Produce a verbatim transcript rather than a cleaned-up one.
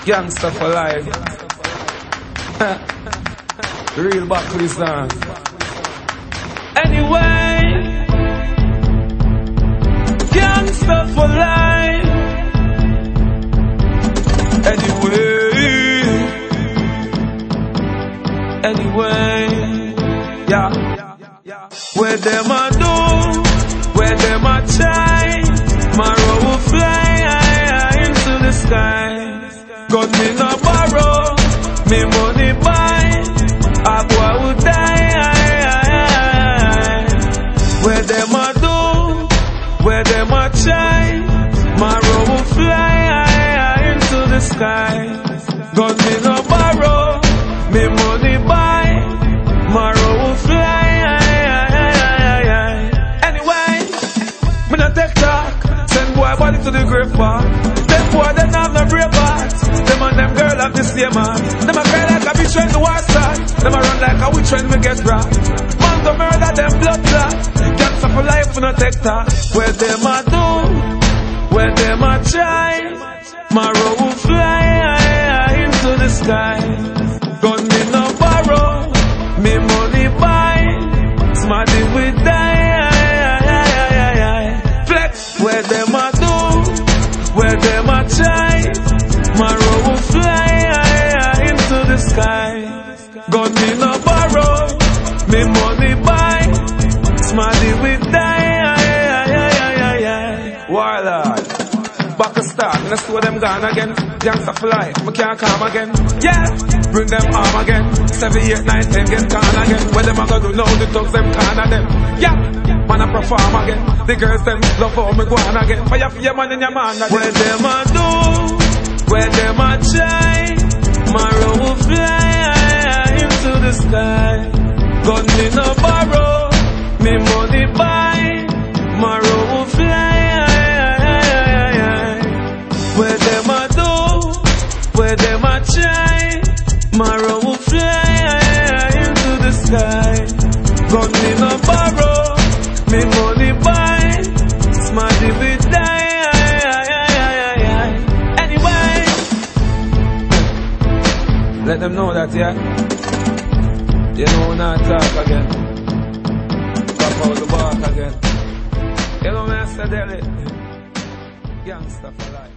Gangsta for life. Real Buckley's on. Anyway, gangsta for life. Anyway, anyway, yeah. Where them a do, where them a try, Maro will fly high into the sky. Got me no borrow, me money buy, Agua will die. Where them a do, where them a try, Maro will fly high into the sky. Got me no borrow, me money buy, Maro will fly. Me no take talk, send boy body to the grave park. Them boy them have no brave heart. Them and them girl have the same heart. Them a cry like a bitch when the war start. Them a run like a witch when we get robbed. Man go murder them blood clot. Gangsta for life we no take talk. Where them a do, where them a try, Maro will fly high into the sky. Gun me no borrow, me money buy, smarty we die. Where them a do, where them a try, Maro will fly high into the sky. Gun me no borrow, me money buy, smarty we die. Warlord, back a start, let's see them gone again. Gangsta for life, we can't come again. Yeah, bring them arm again. Seven, eight, nine, ten, get gone again. Where them a go do now, the thugs them can of them. Yeah. Man a perform again. The girls them love how me go on again. Fire for your man and your man again. Where them a do, where them a try, Maro will fly high into the sky. Gun me no borrow, me money buy, Maro will fly high. Where them a do, where them a try, Maro will fly high into the sky. Gun me no borrow, me money buy, smarty we die. Anyway, let them know that, yeah. You know not talk again. Pop out the bark again. You know me, I said, Gangsta for life.